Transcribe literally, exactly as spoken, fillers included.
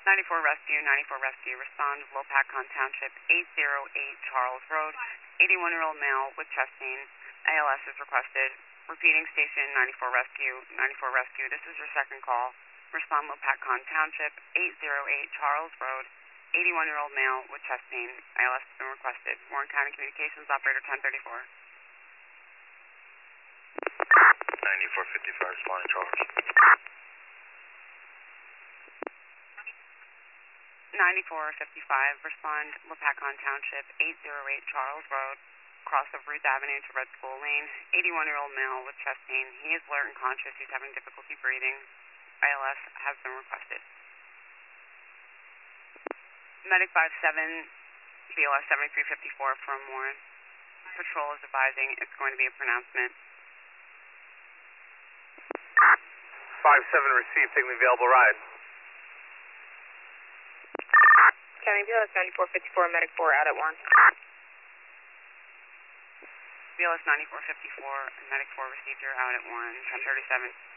ninety-four Rescue, ninety-four Rescue, respond Lopatcon Township, eight oh eight Charles Road, eighty-one-year-old male with chest pain, A L S is requested. Repeating station, ninety-four Rescue, ninety-four Rescue, this is your second call. Respond Lopatcon Township, eight oh eight Charles Road, eighty-one-year-old male with chest pain, A L S has been requested. Warren County Communications, operator ten thirty-four. ninety-four fifty-five, responding Charles. ninety-four fifty-five, respond Lopatcon Township, eight oh eight Charles Road, cross of Ruth Avenue to Red School Lane, eighty-one-year-old male with chest pain. He is alert and conscious. He's having difficulty breathing. A L S has been requested. Medic five seven, B L S seventy-three fifty-four from Warren. Patrol is advising it's going to be a pronouncement. five seven received, taking the available ride. County B L S ninety-four fifty-four, Medic four out at one. B L S ninety-four fifty-four, Medic four received, you're out at one, ten thirty-seven.